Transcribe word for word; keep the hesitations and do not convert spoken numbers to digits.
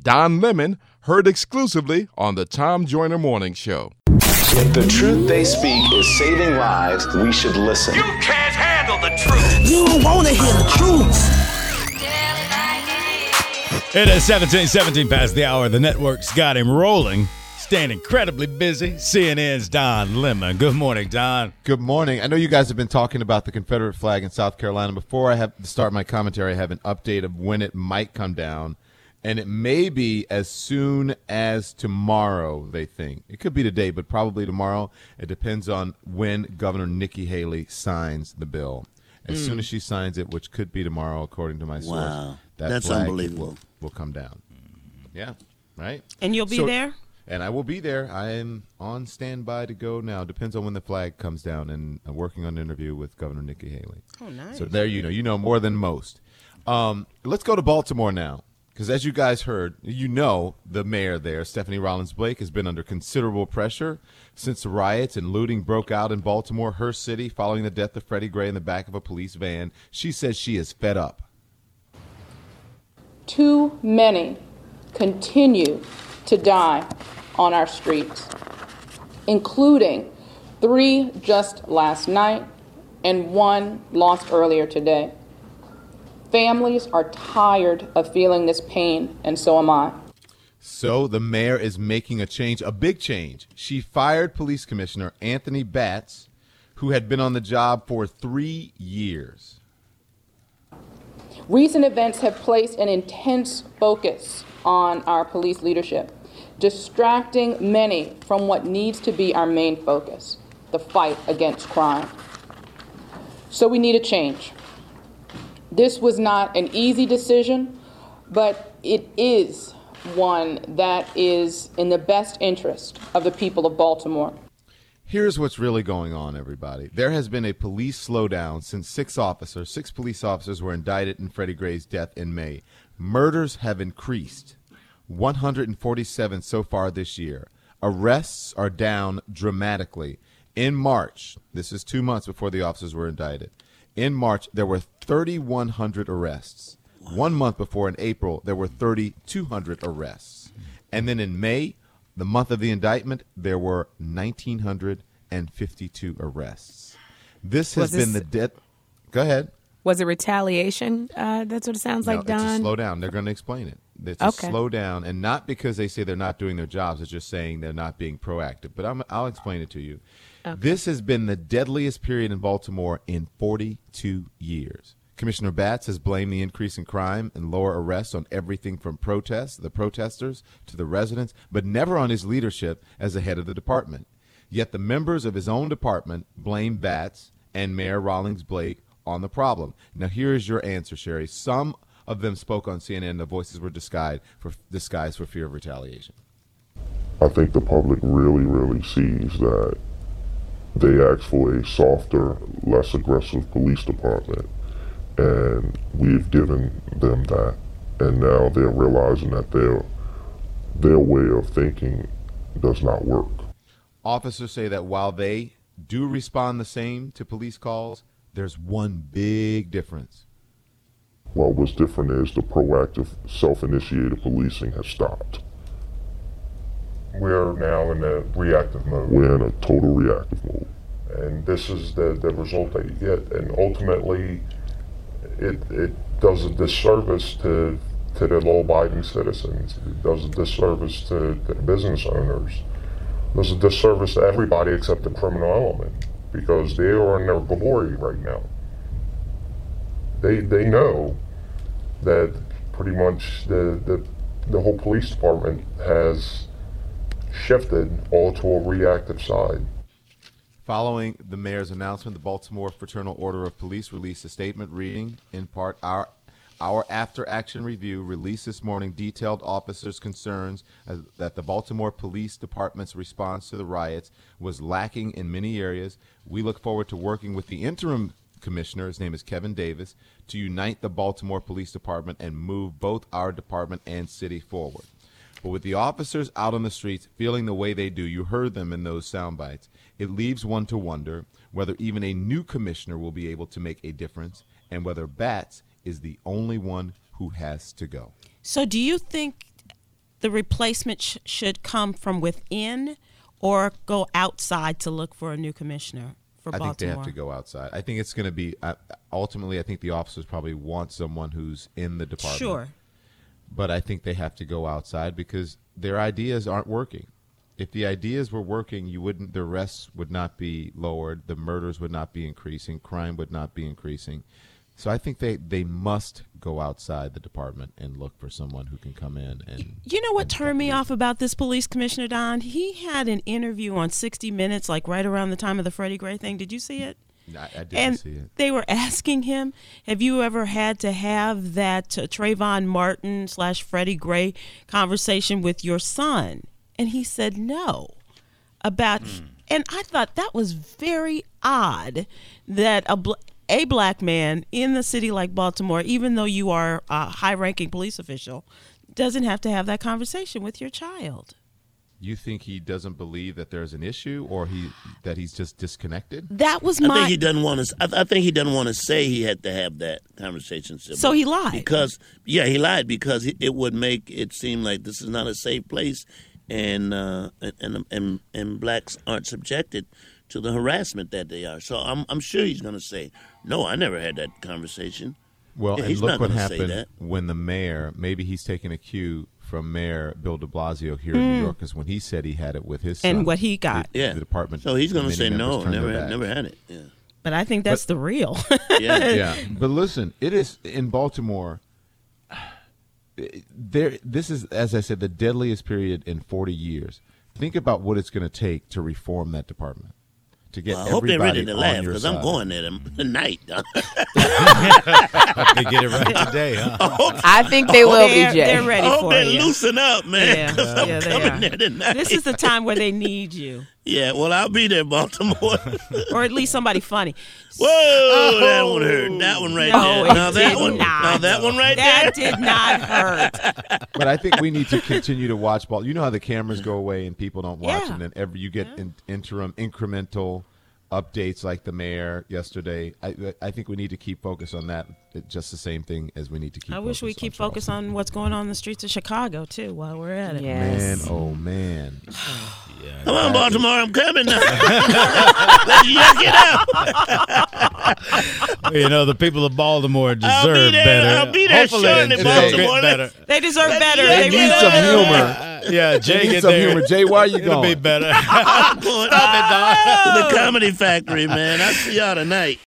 Don Lemon, heard exclusively on the Tom Joyner Morning Show. If the truth they speak is saving lives, we should listen. You can't handle the truth. You don't want to hear the truth. It is seventeen seventeen past the hour. The network's got him rolling. Staying incredibly busy. C N N's Don Lemon. Good morning, Don. Good morning. I know you guys have been talking about the Confederate flag in South Carolina. Before I have to start my commentary, I have an update of when it might come down. And it may be as soon as tomorrow, they think. It could be today, but probably tomorrow. It depends on when Governor Nikki Haley signs the bill. As mm. soon as she signs it, which could be tomorrow, according to my source, wow. that That's flag unbelievable. Will, will come down. Yeah, right? And you'll be so, there? And I will be there. I am on standby to go now. Depends on when the flag comes down, and I'm working on an interview with Governor Nikki Haley. Oh, nice. So there you know. You know more than most. Um, let's go to Baltimore now. Because as you guys heard, you know the mayor there, Stephanie Rollins Blake, has been under considerable pressure since the riots and looting broke out in Baltimore, her city, following the death of Freddie Gray in the back of a police van. She says she is fed up. Too many continue to die on our streets, including three just last night and one lost earlier today. Families are tired of feeling this pain, and so am I. So the mayor is making a change, a big change. She fired Police Commissioner Anthony Batts, who had been on the job for three years. Recent events have placed an intense focus on our police leadership, distracting many from what needs to be our main focus, the fight against crime. So we need a change. This was not an easy decision, but it is one that is in the best interest of the people of Baltimore. Here's what's really going on, everybody. There has been a police slowdown since six officers, six police officers were indicted in Freddie Gray's death in May. Murders have increased, one hundred forty-seven so far this year. Arrests are down dramatically. In March, this is two months before the officers were indicted. In March, there were thirty-one hundred arrests. One month before, in April, there were thirty-two hundred arrests. And then in May, the month of the indictment, there were one thousand nine hundred fifty-two arrests. This has Was been this- the death. Go ahead. Was it retaliation? Uh, that's what it sounds No, like, Don. it's a slowdown. They're going to explain it. It's a Okay. slowdown, and not because they say they're not doing their jobs. It's just saying they're not being proactive. But I'm, I'll explain it to you. Okay. This has been the deadliest period in Baltimore in forty-two years. Commissioner Batts has blamed the increase in crime and lower arrests on everything from protests, the protesters, to the residents, but never on his leadership as the head of the department. Yet the members of his own department blame Batts and Mayor Rollins Blake on the problem. Now, here is your answer, Sherry. Some of them spoke on C N N. The voices were disguised for, disguised for fear of retaliation. I think the public really, really sees that they asked for a softer, less aggressive police department, and we've given them that. And now they're realizing that their their way of thinking does not work. Officers say that while they do respond the same to police calls, there's one big difference. Well, what's different is the proactive, self-initiated policing has stopped. We're now in a reactive mode. We're in a total reactive mode. And this is the, the result that you get. And ultimately, it it does a disservice to to the law-abiding citizens. It does a disservice to, to business owners. It does a disservice to everybody except the criminal element, because they are in their glory right now. They they know that pretty much the, the, the whole police department has shifted all to a reactive side. Following the mayor's announcement, the Baltimore Fraternal Order of Police released a statement reading, in part, our our after-action review released this morning detailed officers' concerns as, that the Baltimore Police Department's response to the riots was lacking in many areas. We look forward to working with the interim commissioner, his name is Kevin Davis, to unite the Baltimore Police Department and move both our department and city forward. But with the officers out on the streets feeling the way they do, you heard them in those sound bites, it leaves one to wonder whether even a new commissioner will be able to make a difference and whether Batts is the only one who has to go. So do you think the replacement sh- should come from within or go outside to look for a new commissioner for I Baltimore? think they have to go outside. I think it's going to be uh, ultimately. I think the officers probably want someone who's in the department. Sure. But I think they have to go outside because their ideas aren't working. If the ideas were working, you wouldn't. The arrests would not be lowered. The murders would not be increasing. Crime would not be increasing. So I think they, they must go outside the department and look for someone who can come in and. You know what and, turned me off about this police commissioner, Don? He had an interview on sixty minutes, like right around the time of the Freddie Gray thing. Did you see it? I, I didn't and see it. They were asking him, have you ever had to have that uh, Trayvon Martin slash Freddie Gray conversation with your son? And he said no. About, mm. And I thought that was very odd that a, bl- a black man in the city like Baltimore, even though you are a high-ranking police official, doesn't have to have that conversation with your child. You think he doesn't believe that there's an issue, or he that he's just disconnected? That was my. I think he doesn't want to. I, I think he doesn't want to say he had to have that conversation. So he lied because yeah, he lied because it would make it seem like this is not a safe place, and uh, and and and blacks aren't subjected to the harassment that they are. So I'm I'm sure he's going to say no. I never had that conversation. Well, yeah, and he's look not what gonna say happened that. when the mayor. Maybe he's taking a cue from Mayor Bill de Blasio here mm. in New York, because when he said he had it with his son, and what he got, the, yeah, the department. So he's going to say no, never never, had, never had it. Yeah, but I think that's but, the real. yeah, yeah. But listen, it is in Baltimore. There, this is, as I said, the deadliest period in forty years. Think about what it's going to take to reform that department. To get well, I hope they're ready to laugh because I'm going there tonight. They get it right today, huh? I think they will they're, be, Jay. They're ready I hope for they you. loosen up, man. Yeah, I'm yeah, they coming are. there tonight. This is the time where they need you, Yeah, well, I'll be there, Baltimore. or at least somebody funny. Whoa, oh, that one hurt. That one right no, there. It Now did that one. not. Now that one right that there. That did not hurt. But I think we need to continue to watch ball. You know how the cameras go away and people don't watch, Yeah. and then every you get Yeah. in, interim, incremental updates like the mayor yesterday. I I think we need to keep focus on that. It's just the same thing as we need to keep. I wish we keep focus on what's going on in the streets of Chicago too while we're at it. Man, oh man. Yeah, Come on, Baltimore, I'm coming now. Let's yuck it out. You know, the people of Baltimore I'll deserve be there. better. I'll be there Hopefully shortly, they'll Baltimore. get better. They deserve Let's better. yuck They it need out. some humor. Uh, yeah, Jay They need get some there. humor. Jay, why are you It'll going? be better. I'm going to the Comedy Factory, man. I'll see y'all tonight.